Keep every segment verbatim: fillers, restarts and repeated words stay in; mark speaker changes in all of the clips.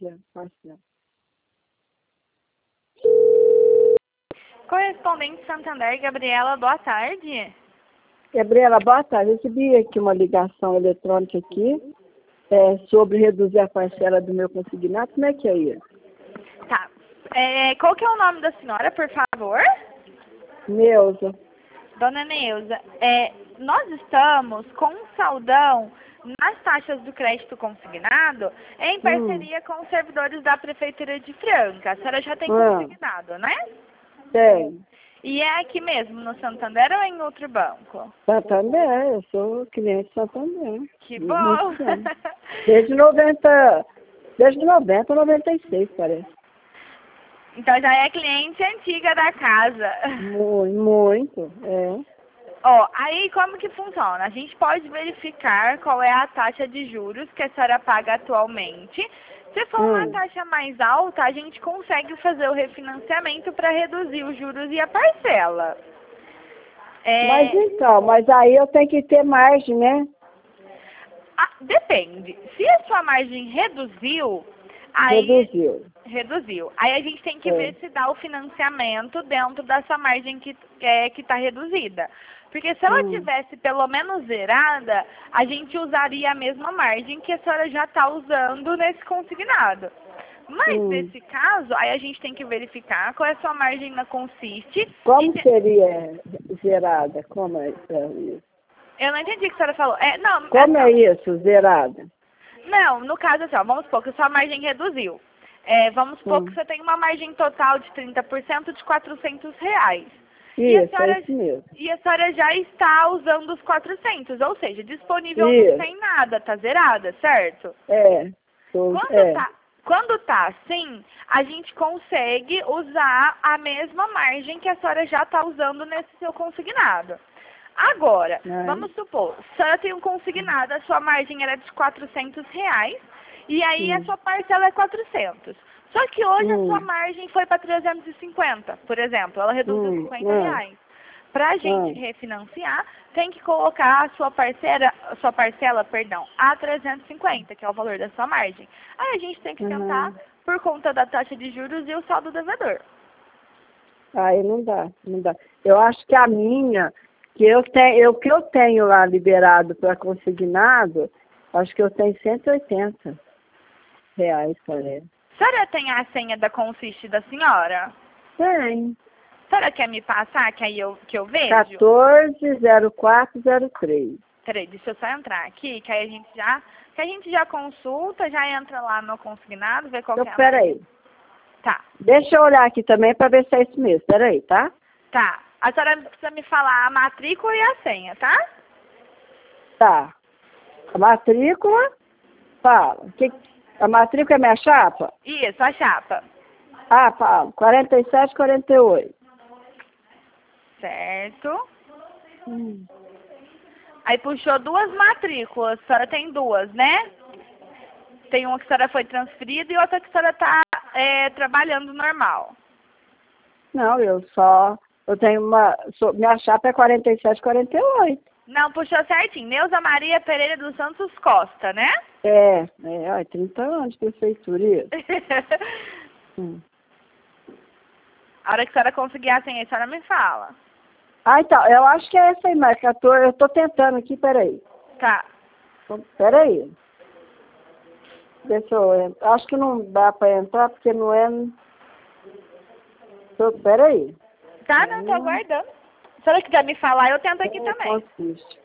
Speaker 1: parcela, parcela.
Speaker 2: Correspondente Santander, Gabriela, boa tarde.
Speaker 1: Gabriela, boa tarde. Eu recebi aqui uma ligação eletrônica aqui é, sobre reduzir a parcela do meu consignado. Como é que é isso?
Speaker 2: Tá. É, qual que é o nome da senhora, por favor?
Speaker 1: Neuza.
Speaker 2: Dona Neuza, é, nós estamos com um saldão nas taxas do crédito consignado em parceria
Speaker 1: Hum.
Speaker 2: com os servidores da Prefeitura de Franca. A senhora já tem
Speaker 1: Ah.
Speaker 2: consignado, né?
Speaker 1: Tem.
Speaker 2: E é aqui mesmo, no Santander ou em outro banco?
Speaker 1: Santander, eu sou cliente Santander.
Speaker 2: Que
Speaker 1: De
Speaker 2: bom!
Speaker 1: muitos anos. Desde noventa, desde noventa, noventa e seis, parece.
Speaker 2: Então já é cliente antiga da casa.
Speaker 1: Muito, muito, é.
Speaker 2: Ó, aí como que funciona? A gente pode verificar qual é a taxa de juros que a senhora paga atualmente. Se for uma
Speaker 1: Hum.
Speaker 2: taxa mais alta, a gente consegue fazer o refinanciamento para reduzir os juros e a parcela. É,
Speaker 1: Mas então, mas aí eu tenho que ter margem, né?
Speaker 2: ah, depende. Se a sua margem reduziu, aí
Speaker 1: Reduziu.
Speaker 2: reduziu. Aí a gente tem que
Speaker 1: É.
Speaker 2: ver se dá o financiamento dentro dessa margem que é, que está reduzida. Porque se ela
Speaker 1: Hum.
Speaker 2: tivesse pelo menos zerada, a gente usaria a mesma margem que a senhora já está usando nesse consignado. Mas
Speaker 1: Hum.
Speaker 2: nesse caso, aí a gente tem que verificar qual é a sua margem na consiste.
Speaker 1: Como
Speaker 2: e-
Speaker 1: seria zerada? Como é isso?
Speaker 2: Eu não entendi o que a senhora falou. É, não,
Speaker 1: Como é
Speaker 2: assim,
Speaker 1: isso, zerada?
Speaker 2: não, no caso assim, ó, vamos supor que a sua margem reduziu. É, vamos supor que
Speaker 1: Hum.
Speaker 2: você tem uma margem total de trinta por cento de quatrocentos reais. E a,
Speaker 1: Isso, é
Speaker 2: senhora,
Speaker 1: isso mesmo.
Speaker 2: e a senhora já está usando os quatrocentos, ou seja, disponível não
Speaker 1: Isso.
Speaker 2: tem nada, tá zerada, certo?
Speaker 1: É. Tô-
Speaker 2: Quando
Speaker 1: É.
Speaker 2: tá, quando tá assim, a gente consegue usar a mesma margem que a senhora já está usando nesse seu consignado. Agora,
Speaker 1: Né?
Speaker 2: vamos supor, a senhora tem um consignado, a sua margem era de quatrocentos reais, e aí a
Speaker 1: Hum.
Speaker 2: sua parcela é quatrocentos. Só que hoje a sua
Speaker 1: Hum.
Speaker 2: margem foi para trezentos e cinquenta, por exemplo, ela reduziu
Speaker 1: Hum.
Speaker 2: cinquenta
Speaker 1: Hum.
Speaker 2: reais. Para a gente
Speaker 1: Hum.
Speaker 2: refinanciar, tem que colocar a sua parcela, a sua parcela, perdão, a trezentos e cinquenta, que é o valor da sua margem. Aí a gente tem que tentar
Speaker 1: Uhum.
Speaker 2: por conta da taxa de juros e o saldo devedor.
Speaker 1: Aí não dá, não dá. Eu acho que a minha, que eu tenho, eu que eu tenho lá liberado para consignado, acho que eu tenho cento e oitenta reais, parece.
Speaker 2: A senhora tem a senha da consiste da senhora?
Speaker 1: Tem.
Speaker 2: A senhora quer me passar, que aí eu, que eu vejo?
Speaker 1: quatorze zero quatro zero três.
Speaker 2: Peraí, deixa eu só entrar aqui, que aí a gente já, que a gente já consulta, já entra lá no consignado, vê qual
Speaker 1: Então,
Speaker 2: que é a
Speaker 1: peraí.
Speaker 2: margem. Tá,
Speaker 1: Deixa eu olhar aqui também para ver se é isso mesmo. Peraí, tá?
Speaker 2: tá. A senhora precisa me falar a matrícula e a senha, tá?
Speaker 1: Tá. A matrícula, fala. Que, a matrícula é minha chapa?
Speaker 2: Isso, a chapa.
Speaker 1: Ah, fala. quarenta e sete, quarenta e oito.
Speaker 2: Certo.
Speaker 1: Hum.
Speaker 2: Aí puxou duas matrículas, a senhora tem duas, né? Tem uma que a senhora foi transferida e outra que a senhora está é, trabalhando normal.
Speaker 1: Não, eu só... Eu tenho uma... Sou, minha chapa é quarenta e sete, quarenta e oito.
Speaker 2: Não, puxou certinho. Neuza Maria Pereira dos Santos Costa, né?
Speaker 1: É, é, ó, trinta anos de prefeitura, isso. Hum.
Speaker 2: A hora que a senhora conseguir a senha, a senhora me fala.
Speaker 1: Ah, então, eu acho que é essa aí, mas que eu tô, eu tô tentando aqui, peraí.
Speaker 2: Tá.
Speaker 1: Peraí. Deixa eu entrar. Acho que não dá para entrar porque não é... Tô, peraí.
Speaker 2: Tá, não, tô aguardando. Se a senhora quiser me falar, eu tento aqui
Speaker 1: Como
Speaker 2: também.
Speaker 1: consiste?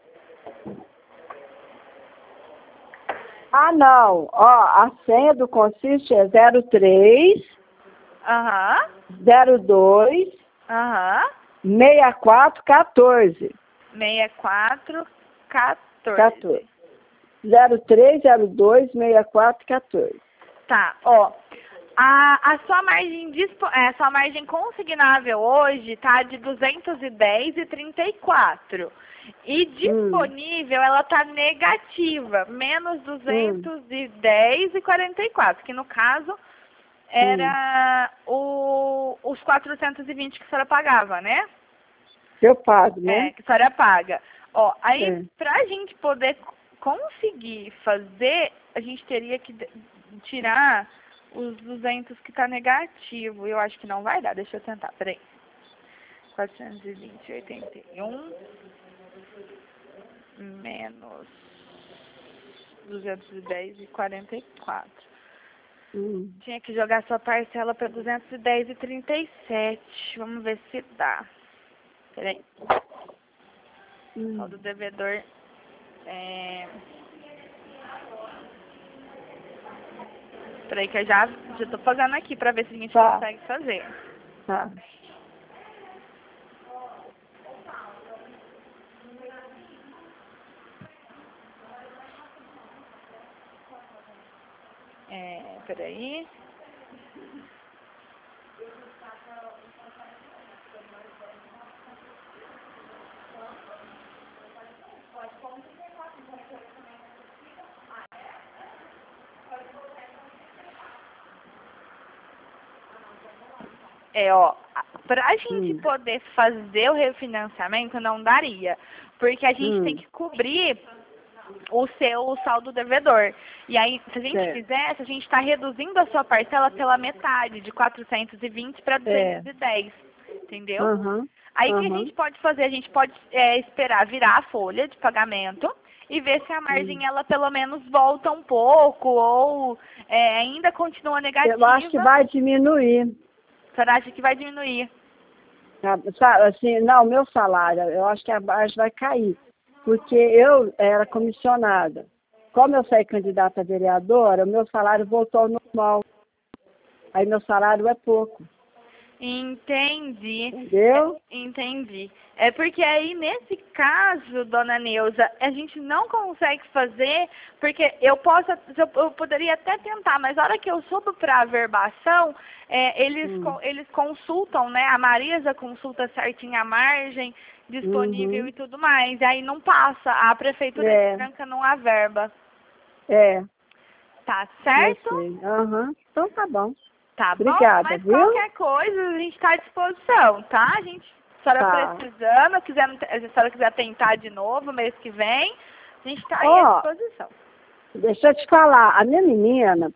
Speaker 1: Ah, não. Ó, a senha do consiste é zero três,
Speaker 2: Aham,
Speaker 1: zero dois,
Speaker 2: aham.
Speaker 1: seis quatro, quatorze.
Speaker 2: sessenta e quatro, quatorze.
Speaker 1: quatorze. zero três, zero dois, seis quatro, quatorze.
Speaker 2: Tá, ó. A, a sua margem dispo, é, a sua margem consignável hoje tá de duzentos e dez e trinta e quatro. E disponível
Speaker 1: Hum.
Speaker 2: ela tá negativa, menos duzentos e dez e quarenta e quatro, que no caso era hum. o, os quatrocentos e vinte que a senhora pagava, né?
Speaker 1: Eu pago, né?
Speaker 2: É, que a senhora paga. Ó, aí
Speaker 1: É.
Speaker 2: pra gente poder conseguir fazer, a gente teria que tirar os duzentos que tá negativo. Eu acho que não vai dar. Deixa eu tentar, peraí. quatrocentos e vinte, oitenta e um menos duzentos e dez e quarenta e quatro.
Speaker 1: Hum.
Speaker 2: Tinha que jogar sua parcela para duzentos e dez e trinta e sete. Vamos ver se dá. Peraí.
Speaker 1: Hum.
Speaker 2: Saldo devedor é... Peraí que eu já, já tô pagando aqui para ver se a gente
Speaker 1: Tá.
Speaker 2: consegue fazer.
Speaker 1: Tá.
Speaker 2: É, peraí. É, ó, pra gente
Speaker 1: Hum.
Speaker 2: poder fazer o refinanciamento não daria, porque a gente
Speaker 1: Hum.
Speaker 2: tem que cobrir o seu saldo devedor. E aí, se a gente
Speaker 1: Certo.
Speaker 2: fizesse, a gente está reduzindo a sua parcela pela metade, de quatrocentos e vinte para duzentos e dez, entendeu?
Speaker 1: Aham.
Speaker 2: Aí o que a
Speaker 1: Aham.
Speaker 2: gente pode fazer? A gente pode é, esperar virar a folha de pagamento e ver se a margem
Speaker 1: Hum.
Speaker 2: ela pelo menos volta um pouco ou é, ainda continua negativa.
Speaker 1: Eu acho que vai diminuir.
Speaker 2: Você acha que vai diminuir?
Speaker 1: Ah, sa- Assim, não, meu salário, eu acho que a base vai cair. Porque eu era comissionada. Como eu saí candidata a vereadora, o meu salário voltou ao normal. Aí meu salário é pouco.
Speaker 2: Entendi.
Speaker 1: Entendeu?
Speaker 2: É, entendi. É porque aí, nesse caso, dona Neuza, a gente não consegue fazer, porque eu posso, eu, eu poderia até tentar, mas na hora que eu subo para a averbação, é, eles,
Speaker 1: Hum.
Speaker 2: co- eles consultam, né? A Marisa consulta certinho a margem disponível
Speaker 1: Uhum.
Speaker 2: e tudo mais. E aí não passa, a Prefeitura
Speaker 1: É.
Speaker 2: de Franca não averba.
Speaker 1: É,
Speaker 2: Tá
Speaker 1: eu
Speaker 2: certo?
Speaker 1: sei. Aham. Então tá bom.
Speaker 2: Tá bom,
Speaker 1: Obrigada,
Speaker 2: mas
Speaker 1: viu?
Speaker 2: qualquer coisa a gente está à disposição, tá? A gente, se a senhora
Speaker 1: Tá.
Speaker 2: precisando, quiser, se a senhora quiser tentar de novo mês que vem, a gente está aí à
Speaker 1: Ó,
Speaker 2: disposição.
Speaker 1: deixa eu te falar, a minha menina,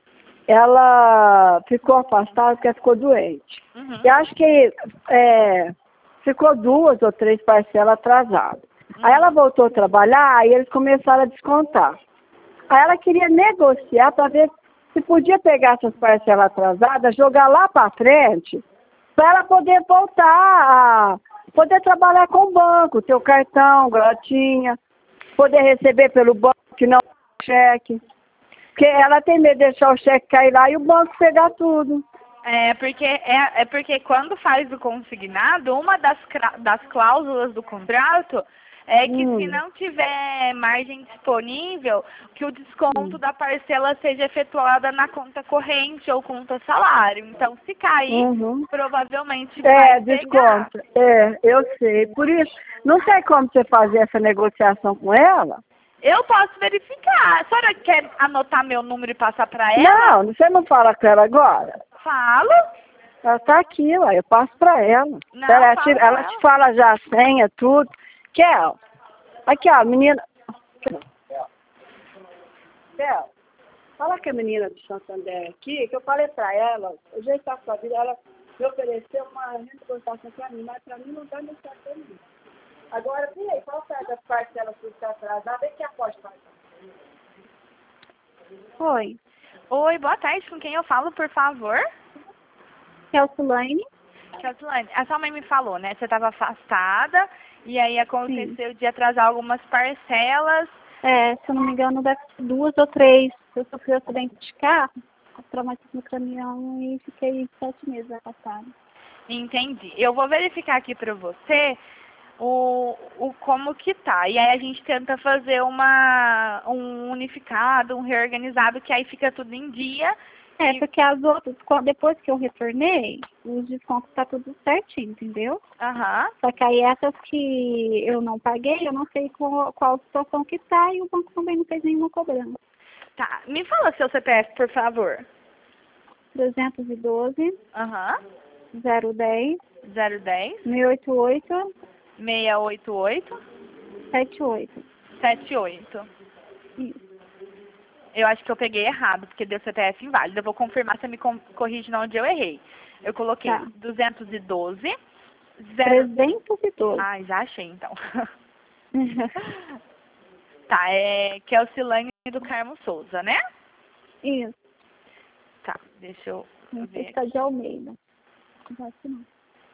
Speaker 1: ela ficou afastada porque ficou doente.
Speaker 2: Uhum.
Speaker 1: E acho que é, ficou duas ou três parcelas atrasadas. Aí ela voltou a trabalhar e eles começaram a descontar. Aí ela queria negociar para ver se podia pegar essas parcelas atrasadas, jogar lá para frente, para ela poder voltar a poder trabalhar com o banco, ter o cartão, gratinha, poder receber pelo banco, que não cheque. Porque ela tem medo de deixar o cheque cair lá e o banco pegar tudo.
Speaker 2: É porque, é, é porque quando faz o consignado, uma das, cra- das cláusulas do contrato é que
Speaker 1: Hum.
Speaker 2: se não tiver margem disponível, que o desconto
Speaker 1: Hum.
Speaker 2: da parcela seja efetuada na conta corrente ou conta salário. Então, se cair,
Speaker 1: Uhum.
Speaker 2: provavelmente
Speaker 1: É,
Speaker 2: vai pegar.
Speaker 1: desconto. É, eu sei. Por isso, não tem como você fazer essa negociação com ela?
Speaker 2: Eu posso verificar. A senhora quer anotar meu número e passar para ela?
Speaker 1: Não, você não fala com ela agora?
Speaker 2: Falo.
Speaker 1: Ela tá aqui, ué, eu passo pra ela.
Speaker 2: Não,
Speaker 1: ela,
Speaker 2: fala
Speaker 1: te,
Speaker 2: com
Speaker 1: ela
Speaker 2: ela.
Speaker 1: te fala já a senha, tudo. Kel, aqui ó, a menina. Kel, fala com a menina do Santander aqui, que eu falei pra ela, o jeito que tá sua vida, ela me ofereceu uma renegociação pra mim, mas pra mim não tá me certo. Agora, vem aí, qual é das parcelas que está atrasada? Vem que a pode fazer.
Speaker 3: Oi,
Speaker 2: Oi, boa tarde. Com quem eu falo, por favor?
Speaker 3: que é o Sulaine?
Speaker 2: Kelsilane, a sua mãe me falou, né? Você estava afastada e aí aconteceu de atrasar algumas parcelas.
Speaker 3: É, se eu não me engano, deve ser duas ou três. Eu sofri um acidente de carro, traumatismo craniano e fiquei sete meses afastada.
Speaker 2: Entendi. Eu vou verificar aqui para você o, o como que tá. E aí a gente tenta fazer uma, um unificado, um reorganizado, que aí fica tudo em dia.
Speaker 3: É,
Speaker 2: E-
Speaker 3: porque as outras, co- depois que eu retornei, os descontos tá tudo certinho, entendeu?
Speaker 2: Aham.
Speaker 3: Só que aí essas que eu não paguei, eu não sei qual, qual situação que tá e o banco também não fez nenhuma cobrança.
Speaker 2: Tá. Me fala seu C P F, por favor.
Speaker 3: trezentos e doze,
Speaker 2: Aham.
Speaker 3: zero dez,
Speaker 2: zero dez,
Speaker 3: seiscentos e oitenta e oito,
Speaker 2: seiscentos e oitenta e oito,
Speaker 3: setenta e oito.
Speaker 2: setenta e oito.
Speaker 3: Isso.
Speaker 2: Eu acho que eu peguei errado, porque deu C P F inválido. Eu vou confirmar, você me com- corrige onde eu errei. Eu coloquei
Speaker 3: Tá.
Speaker 2: duzentos e doze, zero...
Speaker 3: trezentos e doze.
Speaker 2: Ai, já achei, então. Tá, é Kelsilane do Carmo Souza, né?
Speaker 3: Isso.
Speaker 2: Tá, deixa eu
Speaker 3: Não sei
Speaker 2: ver
Speaker 3: se tá
Speaker 2: aqui.
Speaker 3: de Almeida. Não acho que não.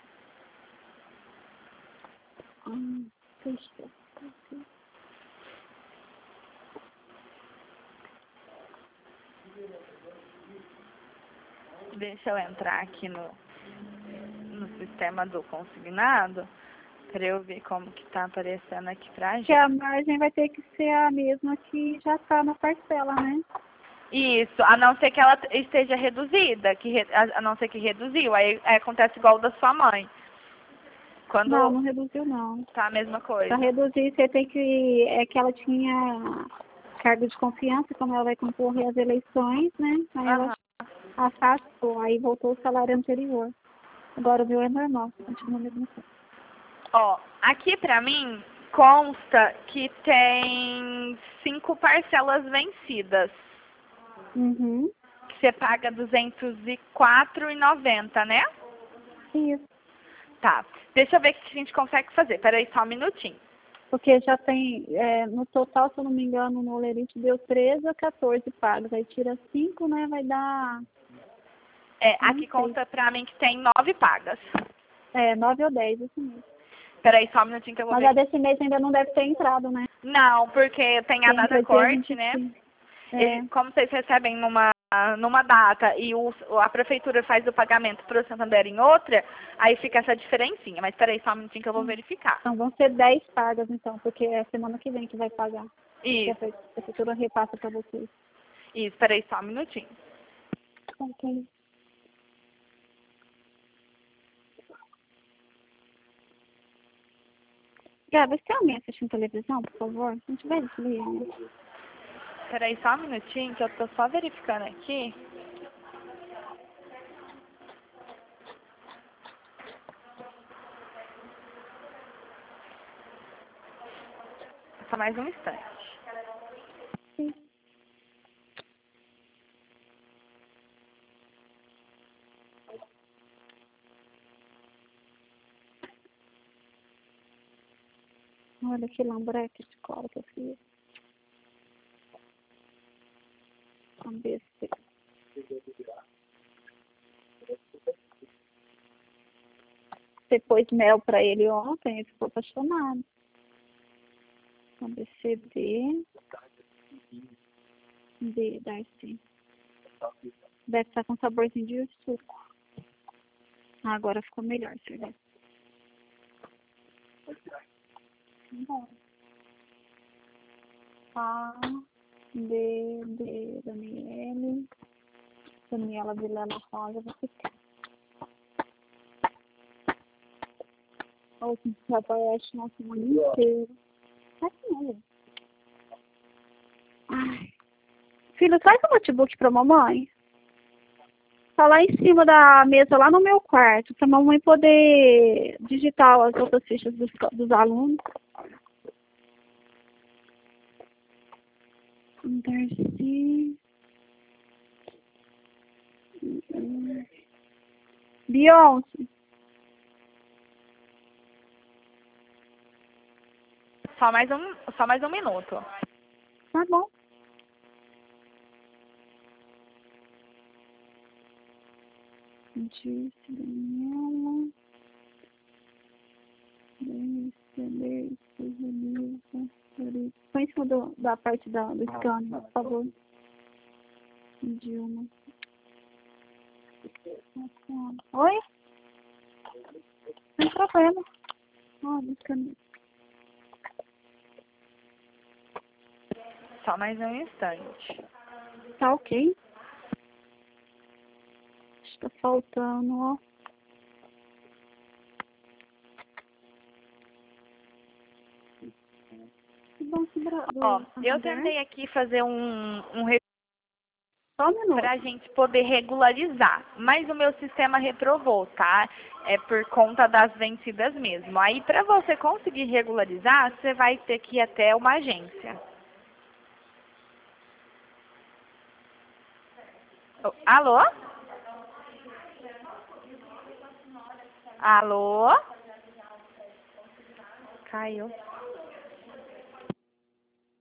Speaker 3: Hum, deixa eu ver.
Speaker 2: Deixa eu entrar aqui no, no sistema do consignado para eu ver como que tá aparecendo aqui pra
Speaker 3: Que a
Speaker 2: gente.
Speaker 3: margem vai ter que ser a mesma que já tá na parcela, né?
Speaker 2: Isso, a não ser que ela esteja reduzida, que re- a a não ser que reduziu, aí, aí acontece igual o da sua mãe. Quando
Speaker 3: Não, não reduziu não.
Speaker 2: tá a mesma coisa.
Speaker 3: Para reduzir, você tem que... É que ela tinha cargo de confiança, como ela vai concorrer às eleições, né? Aí ela
Speaker 2: Aham.
Speaker 3: afastou, aí voltou o salário anterior. Agora o meu é normal, continua a mesma coisa.
Speaker 2: Ó, aqui pra mim consta que tem cinco parcelas vencidas.
Speaker 3: Uhum.
Speaker 2: Que você paga duzentos e quatro reais e noventa centavos, né?
Speaker 3: Isso.
Speaker 2: Tá. Deixa eu ver o que a gente consegue fazer. Peraí só um minutinho.
Speaker 3: Porque já tem, é, no total, se eu não me engano, no Olerite deu treze ou quatorze pagos. Aí tira cinco, né? Vai dar,
Speaker 2: É,
Speaker 3: não
Speaker 2: aqui
Speaker 3: sei.
Speaker 2: conta pra mim que tem nove pagas.
Speaker 3: É, nove ou dez, isso mesmo.
Speaker 2: Peraí só um minutinho que eu vou
Speaker 3: Mas
Speaker 2: ver.
Speaker 3: a desse mês ainda não deve ter entrado, né?
Speaker 2: Não, porque tem a
Speaker 3: Tem
Speaker 2: data
Speaker 3: dia
Speaker 2: corte, né?
Speaker 3: vinte e cinco. É,
Speaker 2: Ele, como vocês recebem numa, numa data e o, a prefeitura faz o pagamento para o Santander em outra, aí fica essa diferencinha. Mas peraí só um minutinho que eu vou verificar.
Speaker 3: então vão ser dez pagas, então, porque é semana que vem que vai pagar. Que a
Speaker 2: Isso,
Speaker 3: pre- a prefeitura repassa para vocês.
Speaker 2: isso, peraí só um minutinho.
Speaker 3: Ok. Gabi, você tem alguém assistindo televisão, por favor? Se não tiver, desliga. Né?
Speaker 2: Peraí só um minutinho que eu tô só verificando aqui. Só mais um instante.
Speaker 3: Sim. Olha que lambreque de cola que eu fiz. Vamos ver se... Você pôs mel pra ele ontem, ele ficou apaixonado. A B C D. D, Darcy. Deve estar com saborzinho de suco. Ah, agora ficou melhor, Silvia. Bom. A, D, D, Daniele. Daniela Vilela Rosa, vai ficar. Ou se você aparece nosso mundo inteiro. Assim mesmo. Ai. Filho, traz o notebook pra mamãe. Tá lá em cima da mesa, lá no meu quarto, pra mamãe poder digitar as outras fichas dos, dos alunos. Darcy. Beyoncé.
Speaker 2: Só mais um, só mais um minuto.
Speaker 3: Tá bom. Disse, Daniela. Disse, Disse, Disse. Põe em cima do, da parte da, do scanner, por favor. Dilma. Oi? Sem problema. Ó, do scanner.
Speaker 2: Só mais um instante.
Speaker 3: Tá ok. Está faltando, ó. Que bom que bra- do
Speaker 2: Ó, eu
Speaker 3: Santander.
Speaker 2: tentei aqui fazer um, um
Speaker 3: Só um minuto.
Speaker 2: para a gente poder regularizar, mas o meu sistema reprovou, tá? É por conta das vencidas mesmo. Aí, para você conseguir regularizar, você vai ter que ir até uma agência. Oh, alô? Alô? Caiu.